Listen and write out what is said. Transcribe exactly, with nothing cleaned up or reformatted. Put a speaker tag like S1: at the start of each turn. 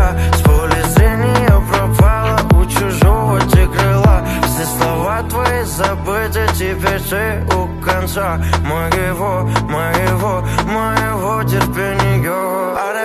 S1: конца. С поля зрения пропала, у чужого ты крыла. Все слова твои забыты, теперь ты у конца моего, моего, моего терпения.